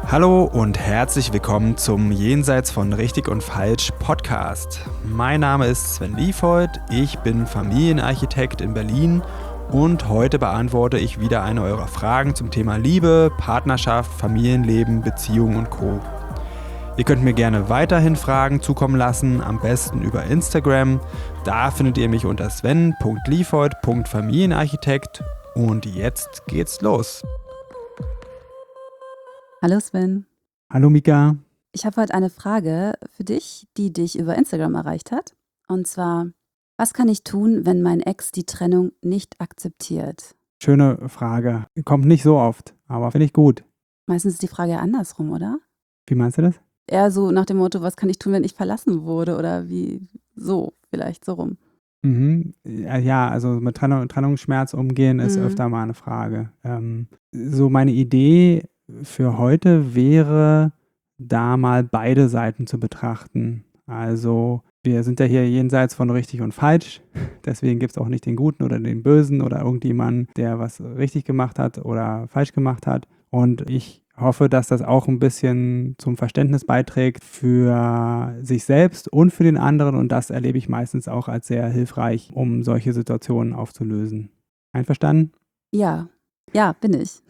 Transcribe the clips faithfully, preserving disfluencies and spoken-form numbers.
Hallo und herzlich willkommen zum Jenseits von Richtig und Falsch Podcast. Mein Name ist Sven Liefhold, ich bin Familienarchitekt in Berlin und heute beantworte ich wieder eine eurer Fragen zum Thema Liebe, Partnerschaft, Familienleben, Beziehungen und Co. Ihr könnt mir gerne weiterhin Fragen zukommen lassen, am besten über Instagram. Da findet ihr mich unter sven punkt liefhold punkt familienarchitekt und jetzt geht's los. Hallo Sven. Hallo Mika. Ich habe heute eine Frage für dich, die dich über Instagram erreicht hat. Und zwar, was kann ich tun, wenn mein Ex die Trennung nicht akzeptiert? Schöne Frage. Kommt nicht so oft, aber finde ich gut. Meistens ist die Frage ja andersrum, oder? Wie meinst du das? Eher so nach dem Motto, was kann ich tun, wenn ich verlassen wurde? Oder wie so, vielleicht so rum. Mhm. Ja, also mit Trennung, Trennungsschmerz umgehen ist Mhm. öfter mal eine Frage. Ähm, so meine Idee für heute wäre, da mal beide Seiten zu betrachten. Also wir sind ja hier jenseits von richtig und falsch. Deswegen gibt es auch nicht den Guten oder den Bösen oder irgendjemanden, der was richtig gemacht hat oder falsch gemacht hat. Und ich hoffe, dass das auch ein bisschen zum Verständnis beiträgt für sich selbst und für den anderen. Und das erlebe ich meistens auch als sehr hilfreich, um solche Situationen aufzulösen. Einverstanden? Ja, ja, bin ich.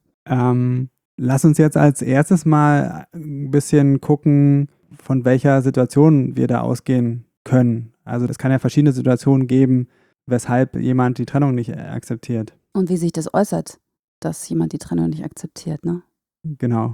Ähm, lass uns jetzt als erstes mal ein bisschen gucken, von welcher Situation wir da ausgehen können. Also es kann ja verschiedene Situationen geben, weshalb jemand die Trennung nicht akzeptiert. Und wie sich das äußert, dass jemand die Trennung nicht akzeptiert, ne? Genau.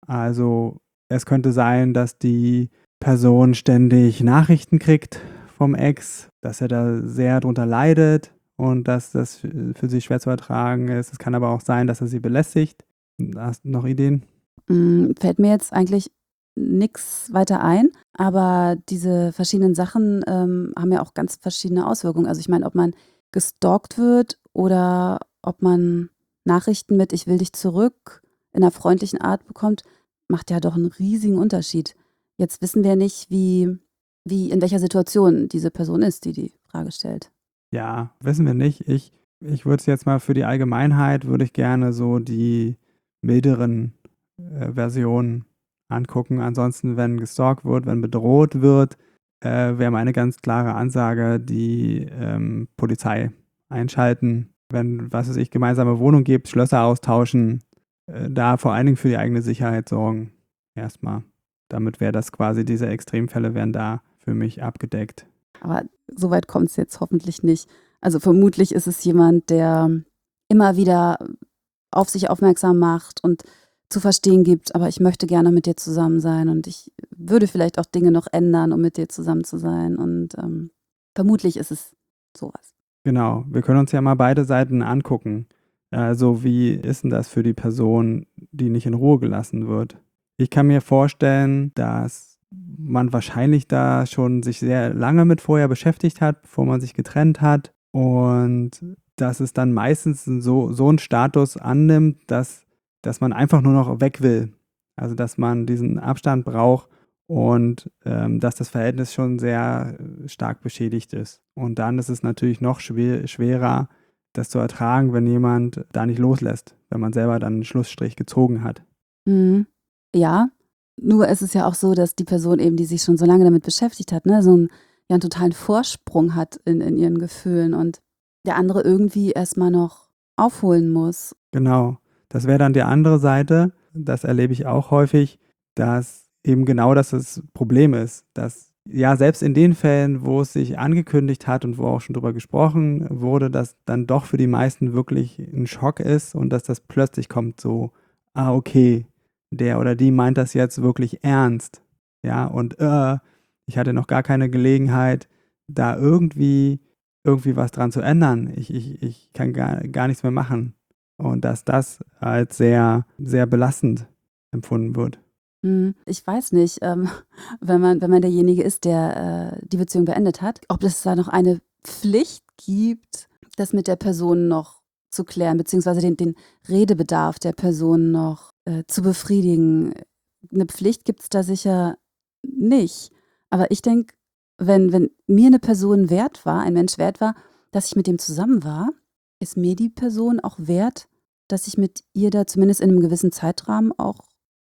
Also es könnte sein, dass die Person ständig Nachrichten kriegt vom Ex, dass er da sehr drunter leidet und dass das für sie schwer zu ertragen ist. Es kann aber auch sein, dass er sie belästigt. Hast du noch Ideen? Mm, fällt mir jetzt eigentlich nichts weiter ein, aber diese verschiedenen Sachen ähm, haben ja auch ganz verschiedene Auswirkungen. Also ich meine, ob man gestalkt wird oder ob man Nachrichten mit „Ich will dich zurück" in einer freundlichen Art bekommt, macht ja doch einen riesigen Unterschied. Jetzt wissen wir nicht, wie, wie in welcher Situation diese Person ist, die die Frage stellt. Ja, wissen wir nicht. Ich, ich würde es jetzt mal für die Allgemeinheit, würde ich gerne so die milderen äh, Versionen angucken. Ansonsten, wenn gestalkt wird, wenn bedroht wird, äh, wäre meine ganz klare Ansage, die ähm, Polizei einschalten. Wenn, was weiß ich, gemeinsame Wohnung gibt, Schlösser austauschen, äh, da vor allen Dingen für die eigene Sicherheit sorgen. Erstmal. Damit wäre das quasi, diese Extremfälle wären da für mich abgedeckt. Aber so weit kommt es jetzt hoffentlich nicht. Also vermutlich ist es jemand, der immer wieder auf sich aufmerksam macht und zu verstehen gibt, aber ich möchte gerne mit dir zusammen sein und ich würde vielleicht auch Dinge noch ändern, um mit dir zusammen zu sein. Und ähm, vermutlich ist es sowas. Genau, wir können uns ja mal beide Seiten angucken. Also wie ist denn das für die Person, die nicht in Ruhe gelassen wird? Ich kann mir vorstellen, dass man wahrscheinlich da schon sich sehr lange mit vorher beschäftigt hat, bevor man sich getrennt hat. Und dass es dann meistens so, so einen Status annimmt, dass, dass man einfach nur noch weg will. Also dass man diesen Abstand braucht und ähm, dass das Verhältnis schon sehr äh, stark beschädigt ist. Und dann ist es natürlich noch schwer, schwerer, das zu ertragen, wenn jemand da nicht loslässt, wenn man selber dann einen Schlussstrich gezogen hat. Mhm. Ja, nur ist es ja auch so, dass die Person eben, die sich schon so lange damit beschäftigt hat, ne, so einen, ja, einen totalen Vorsprung hat in, in ihren Gefühlen und der andere irgendwie erstmal noch aufholen muss. Genau, das wäre dann die andere Seite. Das erlebe ich auch häufig, dass eben genau das das Problem ist, dass ja selbst in den Fällen, wo es sich angekündigt hat und wo auch schon drüber gesprochen wurde, dass dann doch für die meisten wirklich ein Schock ist und dass das plötzlich kommt so, ah okay, der oder die meint das jetzt wirklich ernst. Ja, und äh, ich hatte noch gar keine Gelegenheit, da irgendwie, irgendwie was dran zu ändern. Ich, ich, ich kann gar, gar nichts mehr machen. Und dass das als sehr, sehr belastend empfunden wird. Hm, ich weiß nicht, ähm, wenn man, wenn man derjenige ist, der äh, die Beziehung beendet hat, ob es da noch eine Pflicht gibt, das mit der Person noch zu klären, beziehungsweise den, den Redebedarf der Person noch äh, zu befriedigen. Eine Pflicht gibt es da sicher nicht. Aber ich denke, wenn, wenn mir eine Person wert war, ein Mensch wert war, dass ich mit dem zusammen war, ist mir die Person auch wert, dass ich mit ihr da zumindest in einem gewissen Zeitrahmen auch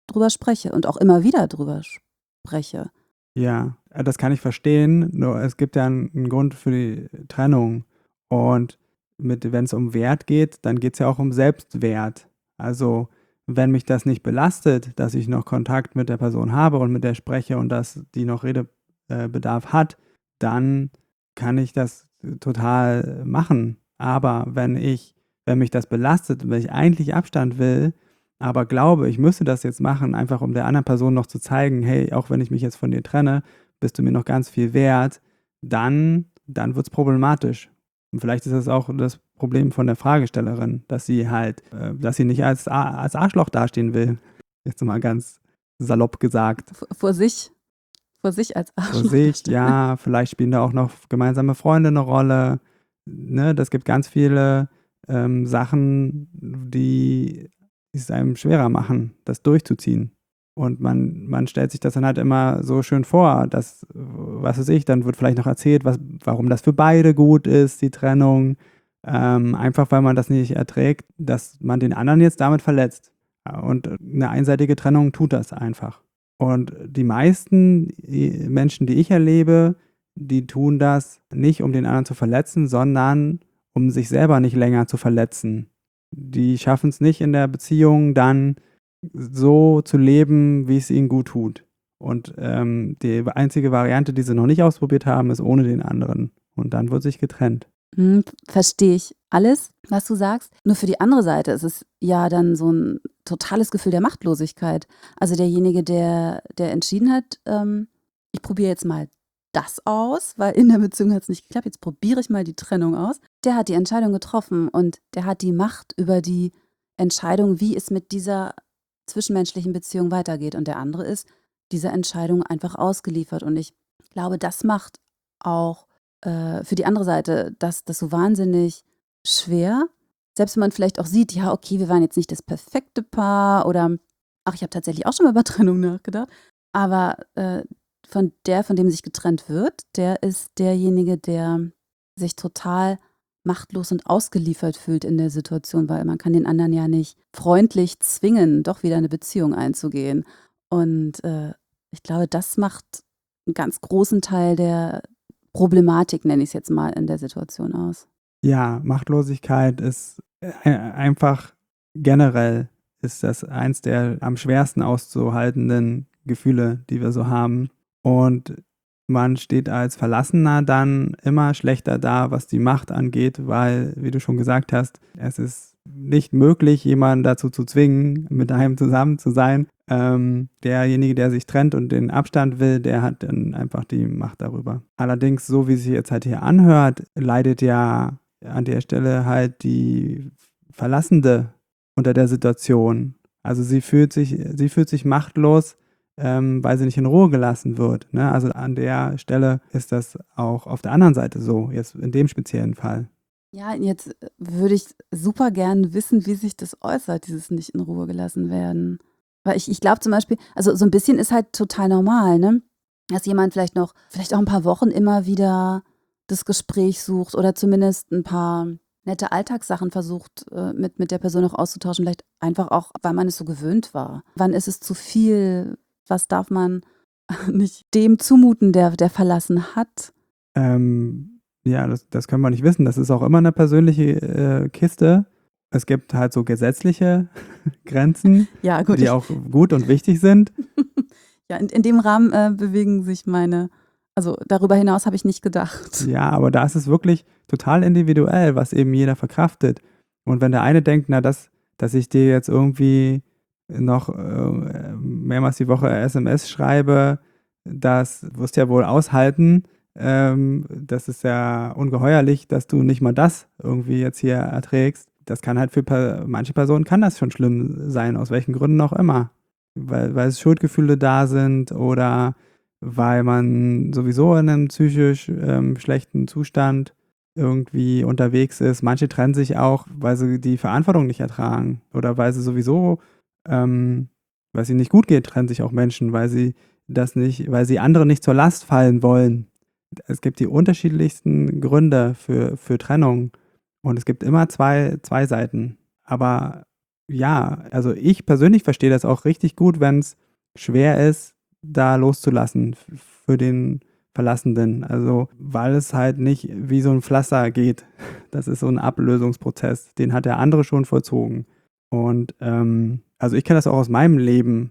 drüber spreche und auch immer wieder drüber spreche. Ja, äh, das kann ich verstehen, nur es gibt ja einen, einen Grund für die Trennung. Und mit, wenn es um Wert geht, dann geht es ja auch um Selbstwert. Also wenn mich das nicht belastet, dass ich noch Kontakt mit der Person habe und mit der spreche und dass die noch Redebedarf hat, dann kann ich das total machen. Aber wenn ich, wenn mich das belastet, wenn ich eigentlich Abstand will, aber glaube, ich müsste das jetzt machen, einfach um der anderen Person noch zu zeigen, hey, auch wenn ich mich jetzt von dir trenne, bist du mir noch ganz viel wert, dann, dann wird es problematisch. Und vielleicht ist das auch das Problem von der Fragestellerin, dass sie halt, äh, dass sie nicht als, A- als Arschloch dastehen will. Jetzt mal ganz salopp gesagt. V- Vor sich, vor sich als Vor Arschloch. sich, darstellen. ja, vielleicht spielen da auch noch gemeinsame Freunde eine Rolle. Ne, das gibt ganz viele ähm, Sachen, die es einem schwerer machen, das durchzuziehen. Und man, man stellt sich das dann halt immer so schön vor, dass, was weiß ich, dann wird vielleicht noch erzählt, was, warum das für beide gut ist, die Trennung. Ähm, einfach weil man das nicht erträgt, dass man den anderen jetzt damit verletzt. Ja, und eine einseitige Trennung tut das einfach. Und die meisten äh, Menschen, die ich erlebe, die tun das nicht, um den anderen zu verletzen, sondern um sich selber nicht länger zu verletzen. Die schaffen es nicht in der Beziehung dann so zu leben, wie es ihnen gut tut. Und ähm, die einzige Variante, die sie noch nicht ausprobiert haben, ist ohne den anderen. Und dann wird sich getrennt. Hm, verstehe ich alles, was du sagst. Nur für die andere Seite ist es ja dann so ein totales Gefühl der Machtlosigkeit. Also derjenige, der, der entschieden hat, ähm, ich probiere jetzt mal das aus, weil in der Beziehung hat es nicht geklappt, jetzt probiere ich mal die Trennung aus. Der hat die Entscheidung getroffen und der hat die Macht über die Entscheidung, wie es mit dieser zwischenmenschlichen Beziehung weitergeht. Und der andere ist dieser Entscheidung einfach ausgeliefert. Und ich glaube, das macht auch äh, für die andere Seite das, das so wahnsinnig schwer. Selbst wenn man vielleicht auch sieht, ja, okay, wir waren jetzt nicht das perfekte Paar oder, ach, ich habe tatsächlich auch schon mal über Trennung nachgedacht. Aber äh, von der, von dem sich getrennt wird, der ist derjenige, der sich total machtlos und ausgeliefert fühlt in der Situation, weil man kann den anderen ja nicht freundlich zwingen, doch wieder eine Beziehung einzugehen. Und äh, ich glaube, das macht einen ganz großen Teil der Problematik, nenne ich es jetzt mal, in der Situation aus. Ja, Machtlosigkeit ist äh, einfach generell ist das eins der am schwersten auszuhaltenden Gefühle, die wir so haben. Und man steht als Verlassener dann immer schlechter da, was die Macht angeht, weil, wie du schon gesagt hast, es ist nicht möglich, jemanden dazu zu zwingen, mit einem zusammen zu sein. Ähm, derjenige, der sich trennt und den Abstand will, der hat dann einfach die Macht darüber. Allerdings, so wie es sich jetzt halt hier anhört, leidet ja an der Stelle halt die Verlassende unter der Situation. Also sie fühlt sich, sie fühlt sich machtlos, ähm, weil sie nicht in Ruhe gelassen wird. Ne? Also an der Stelle ist das auch auf der anderen Seite so, jetzt in dem speziellen Fall. Ja, jetzt würde ich super gern wissen, wie sich das äußert, dieses nicht in Ruhe gelassen werden. Weil ich, ich glaube zum Beispiel, also so ein bisschen ist halt total normal, ne? Dass jemand vielleicht noch, vielleicht auch ein paar Wochen immer wieder das Gespräch sucht oder zumindest ein paar nette Alltagssachen versucht, äh, mit, mit der Person noch auszutauschen. Vielleicht einfach auch, weil man es so gewöhnt war. Wann ist es zu viel? Was darf man nicht dem zumuten, der, der verlassen hat? Ähm, ja, das, das können wir nicht wissen. Das ist auch immer eine persönliche äh, Kiste. Es gibt halt so gesetzliche Grenzen, Ja, gut. die ich, auch gut und wichtig sind. ja, in, in dem Rahmen äh, bewegen sich meine, also darüber hinaus habe ich nicht gedacht. Ja, aber da ist es wirklich total individuell, was eben jeder verkraftet. Und wenn der eine denkt, na, das, dass ich dir jetzt irgendwie noch äh, mehrmals die Woche S M S schreibe, das wirst du ja wohl aushalten. Ähm, das ist ja ungeheuerlich, dass du nicht mal das irgendwie jetzt hier erträgst. Das kann halt für per manche Personen kann das schon schlimm sein, aus welchen Gründen auch immer. Weil, weil es Schuldgefühle da sind oder weil man sowieso in einem psychisch ähm, schlechten Zustand irgendwie unterwegs ist. Manche trennen sich auch, weil sie die Verantwortung nicht ertragen oder weil sie sowieso, ähm, weil es ihnen nicht gut geht, trennen sich auch Menschen, weil sie das nicht, weil sie anderen nicht zur Last fallen wollen. Es gibt die unterschiedlichsten Gründe für, für Trennung und es gibt immer zwei, zwei Seiten. Aber ja, also ich persönlich verstehe das auch richtig gut, wenn es schwer ist, da loszulassen f- für den Verlassenen. Also, weil es halt nicht wie so ein Pflaster geht. Das ist so ein Ablösungsprozess. Den hat der andere schon vollzogen. Und ähm, also ich kenne das auch aus meinem Leben.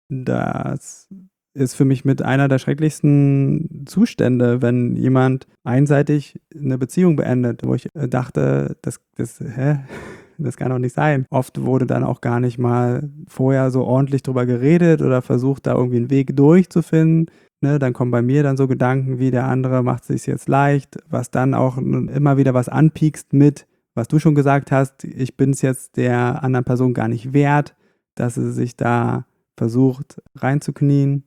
Das ist für mich mit einer der schrecklichsten Zustände, wenn jemand einseitig eine Beziehung beendet, wo ich äh, dachte, das, das, hä? Das kann doch nicht sein. Oft wurde dann auch gar nicht mal vorher so ordentlich drüber geredet oder versucht, da irgendwie einen Weg durchzufinden. Ne, dann kommen bei mir dann so Gedanken wie, der andere macht es sich jetzt leicht, was dann auch immer wieder was anpiekst mit, was du schon gesagt hast, ich bin es jetzt der anderen Person gar nicht wert, dass sie sich da versucht reinzuknien.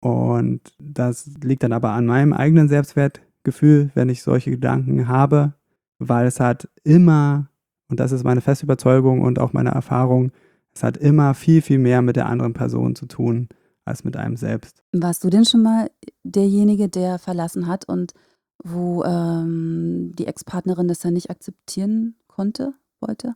Und das liegt dann aber an meinem eigenen Selbstwertgefühl, wenn ich solche Gedanken habe, weil es hat immer, und das ist meine feste Überzeugung und auch meine Erfahrung, es hat immer viel, viel mehr mit der anderen Person zu tun als mit einem selbst. Warst du denn schon mal derjenige, der verlassen hat und wo ähm, die Ex-Partnerin das dann nicht akzeptieren konnte, wollte?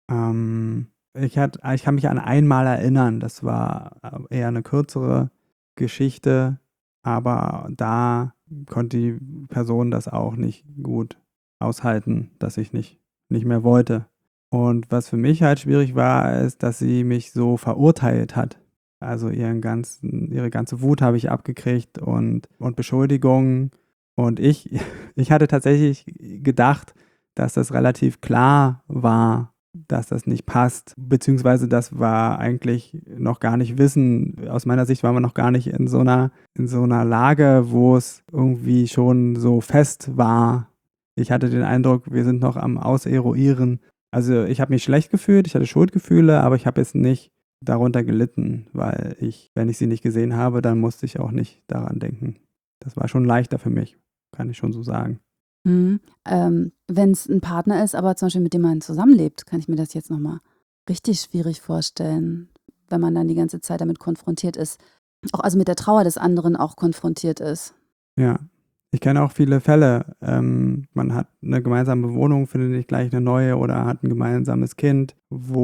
Ähm, ich, hat, ich kann mich an einmal erinnern, das war eher eine kürzere Geschichte, aber da konnte die Person das auch nicht gut aushalten, dass ich nicht, nicht mehr wollte. Und was für mich halt schwierig war, ist, dass sie mich so verurteilt hat. Also ihren ganzen, ihre ganze Wut habe ich abgekriegt und, und Beschuldigungen. Und ich, ich hatte tatsächlich gedacht, dass das relativ klar war, dass das nicht passt. Beziehungsweise das war eigentlich noch gar nicht Wissen. Aus meiner Sicht waren wir noch gar nicht in so einer, in so einer Lage, wo es irgendwie schon so fest war. Ich hatte den Eindruck, wir sind noch am Auseruieren. Also ich habe mich schlecht gefühlt, ich hatte Schuldgefühle, aber ich habe jetzt nicht darunter gelitten, weil ich, wenn ich sie nicht gesehen habe, dann musste ich auch nicht daran denken. Das war schon leichter für mich, kann ich schon so sagen. Mhm. Ähm, Wenn es ein Partner ist, aber zum Beispiel mit dem man zusammenlebt, kann ich mir das jetzt nochmal richtig schwierig vorstellen, wenn man dann die ganze Zeit damit konfrontiert ist. Auch also mit der Trauer des anderen auch konfrontiert ist. Ja, ich kenne auch viele Fälle. Ähm, man hat eine gemeinsame Wohnung, findet nicht gleich eine neue oder hat ein gemeinsames Kind,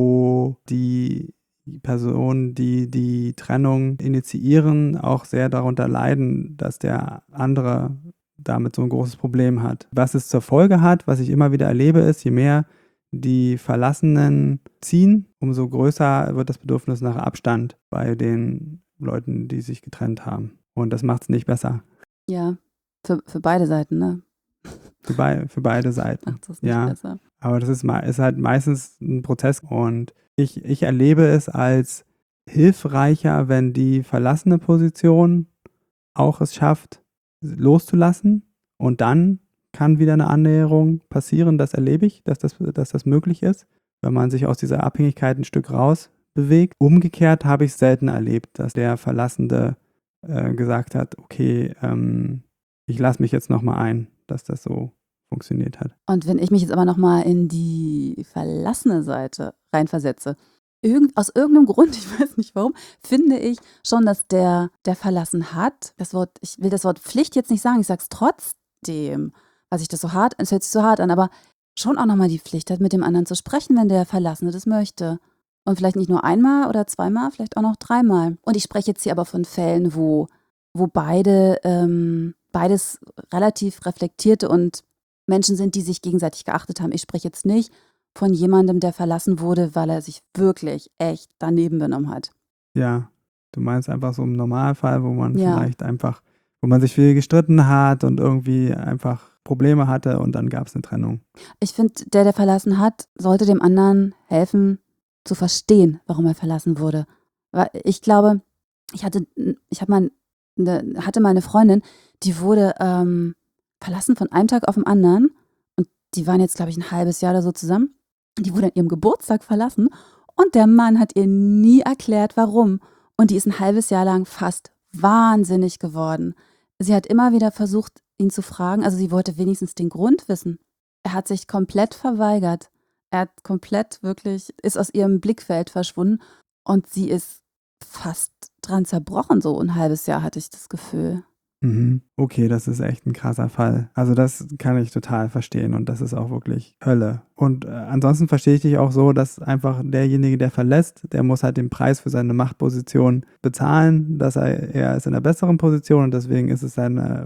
wo die Personen, die die Trennung initiieren, auch sehr darunter leiden, dass der andere damit so ein großes Problem hat. Was es zur Folge hat, was ich immer wieder erlebe, ist, je mehr die Verlassenen ziehen, umso größer wird das Bedürfnis nach Abstand bei den Leuten, die sich getrennt haben. Und das macht es nicht besser. Ja, für, für beide Seiten, ne? Für, bei, für beide Seiten. Macht es nicht Ja, besser. aber das ist, ist halt meistens ein Prozess und ich, ich erlebe es als hilfreicher, wenn die verlassene Position auch es schafft, loszulassen und dann kann wieder eine Annäherung passieren, das erlebe ich, dass das, dass das möglich ist, wenn man sich aus dieser Abhängigkeit ein Stück raus bewegt. Umgekehrt habe ich es selten erlebt, dass der Verlassende äh, gesagt hat, okay, ähm, ich lasse mich jetzt nochmal ein, dass das so funktioniert hat. Und wenn ich mich jetzt aber nochmal in die verlassene Seite reinversetze, irgend, aus irgendeinem Grund, ich weiß nicht warum, finde ich schon, dass der, der verlassen hat, das Wort, ich will das Wort Pflicht jetzt nicht sagen, ich sage es trotzdem, was ich das so hart, es hört sich so hart an, aber schon auch nochmal die Pflicht hat, mit dem anderen zu sprechen, wenn der Verlassene das möchte. Und vielleicht nicht nur einmal oder zweimal, vielleicht auch noch dreimal. Und ich spreche jetzt hier aber von Fällen, wo, wo beide, ähm, beides relativ reflektierte und Menschen sind, die sich gegenseitig geachtet haben. Ich spreche jetzt nicht von jemandem, der verlassen wurde, weil er sich wirklich echt daneben benommen hat. Ja, du meinst einfach so im Normalfall, wo man Ja. vielleicht einfach, wo man sich viel gestritten hat und irgendwie einfach Probleme hatte und dann gab es eine Trennung. Ich finde, der, der verlassen hat, sollte dem anderen helfen, zu verstehen, warum er verlassen wurde. Weil ich glaube, ich hatte, ich habe mal eine, hatte mal eine Freundin, die wurde ähm, verlassen von einem Tag auf den anderen und die waren jetzt, glaube ich, ein halbes Jahr oder so zusammen. Die wurde an ihrem Geburtstag verlassen und der Mann hat ihr nie erklärt, warum. Und die ist ein halbes Jahr lang fast wahnsinnig geworden. Sie hat immer wieder versucht, ihn zu fragen, also sie wollte wenigstens den Grund wissen. Er hat sich komplett verweigert. Er hat komplett wirklich, ist aus ihrem Blickfeld verschwunden und sie ist fast dran zerbrochen, so ein halbes Jahr hatte ich das Gefühl. Mhm. Okay, das ist echt ein krasser Fall. Also das kann ich total verstehen und das ist auch wirklich Hölle. Und äh, ansonsten verstehe ich dich auch so, dass einfach derjenige, der verlässt, der muss halt den Preis für seine Machtposition bezahlen, dass er, er ist in einer besseren Position und deswegen ist es eine,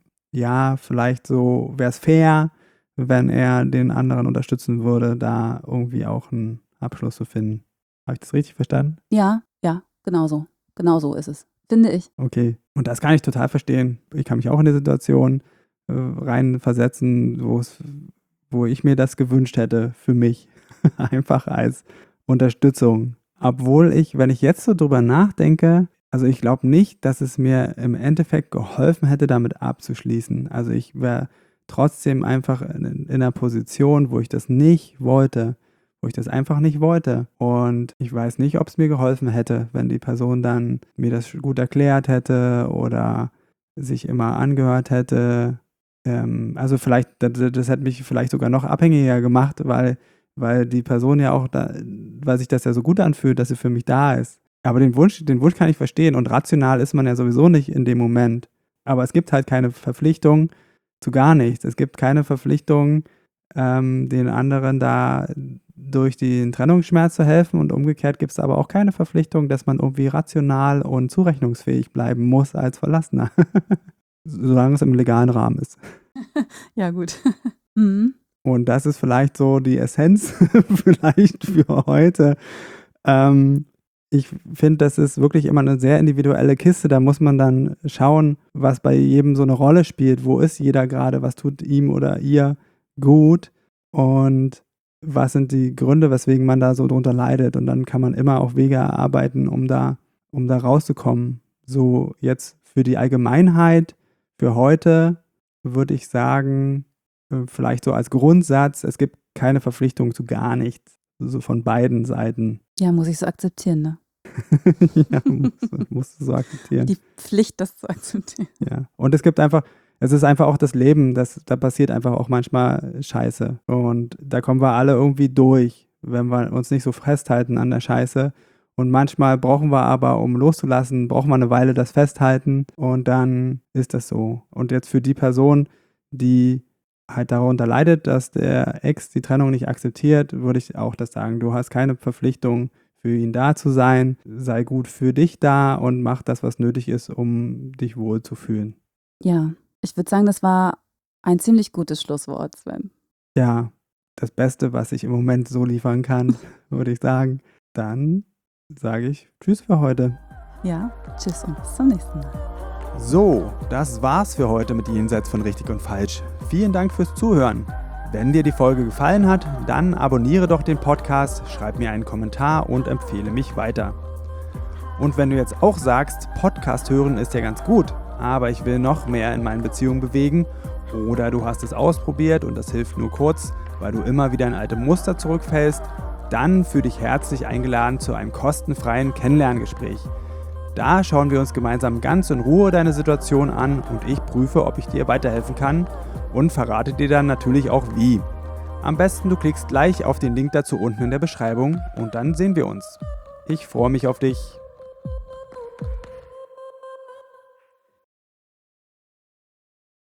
ja, vielleicht so, wäre es fair, wenn er den anderen unterstützen würde, da irgendwie auch einen Abschluss zu finden. Habe ich das richtig verstanden? Ja, ja, genau so. Genau so ist es, finde ich. Okay. Und das kann ich total verstehen. Ich kann mich auch in die Situation äh, reinversetzen, wo es, wo ich mir das gewünscht hätte für mich. Einfach als Unterstützung. Obwohl ich, wenn ich jetzt so drüber nachdenke, also ich glaube nicht, dass es mir im Endeffekt geholfen hätte, damit abzuschließen. Also ich wäre trotzdem einfach in, in einer Position, wo ich das nicht wollte, wo ich das einfach nicht wollte. Und ich weiß nicht, ob es mir geholfen hätte, wenn die Person dann mir das gut erklärt hätte oder sich immer angehört hätte. Ähm, also vielleicht, das, das hätte mich vielleicht sogar noch abhängiger gemacht, weil, weil die Person ja auch, da, weil sich das ja so gut anfühlt, dass sie für mich da ist. Aber den Wunsch, den Wunsch kann ich verstehen und rational ist man ja sowieso nicht in dem Moment. Aber es gibt halt keine Verpflichtung zu gar nichts. Es gibt keine Verpflichtung, ähm, den anderen da durch den Trennungsschmerz zu helfen und umgekehrt gibt es aber auch keine Verpflichtung, dass man irgendwie rational und zurechnungsfähig bleiben muss als Verlassener. Solange es im legalen Rahmen ist. Ja, gut. mhm. Und das ist vielleicht so die Essenz vielleicht für heute. Ähm, ich finde, das ist wirklich immer eine sehr individuelle Kiste. Da muss man dann schauen, was bei jedem so eine Rolle spielt. Wo ist jeder gerade? Was tut ihm oder ihr gut? Und was sind die Gründe, weswegen man da so drunter leidet? Und dann kann man immer auch Wege erarbeiten, um da, um da rauszukommen. So jetzt für die Allgemeinheit, für heute würde ich sagen, vielleicht so als Grundsatz, es gibt keine Verpflichtung zu gar nichts. So von beiden Seiten. Ja, muss ich so akzeptieren, ne? Ja, musst, musst du so akzeptieren. Die Pflicht, das zu akzeptieren. Ja, und es gibt einfach, es ist einfach auch das Leben, das, da passiert einfach auch manchmal Scheiße. Und da kommen wir alle irgendwie durch, wenn wir uns nicht so festhalten an der Scheiße. Und manchmal brauchen wir aber, um loszulassen, brauchen wir eine Weile das Festhalten und dann ist das so. Und jetzt für die Person, die halt darunter leidet, dass der Ex die Trennung nicht akzeptiert, würde ich auch das sagen. Du hast keine Verpflichtung, für ihn da zu sein. Sei gut für dich da und mach das, was nötig ist, um dich wohl zu fühlen. Ja, ich würde sagen, das war ein ziemlich gutes Schlusswort, Sven. Ja, das Beste, was ich im Moment so liefern kann, würde ich sagen. Dann sage ich Tschüss für heute. Ja, tschüss und bis zum nächsten Mal. So, das war's für heute mit Jenseits von Richtig und Falsch. Vielen Dank fürs Zuhören. Wenn dir die Folge gefallen hat, dann abonniere doch den Podcast, schreib mir einen Kommentar und empfehle mich weiter. Und wenn du jetzt auch sagst, Podcast hören ist ja ganz gut, aber ich will noch mehr in meinen Beziehungen bewegen oder du hast es ausprobiert und das hilft nur kurz, weil du immer wieder in alte Muster zurückfällst, dann fühle dich herzlich eingeladen zu einem kostenfreien Kennenlerngespräch. Da schauen wir uns gemeinsam ganz in Ruhe deine Situation an und ich prüfe, ob ich dir weiterhelfen kann und verrate dir dann natürlich auch wie. Am besten du klickst gleich auf den Link dazu unten in der Beschreibung und dann sehen wir uns. Ich freue mich auf dich.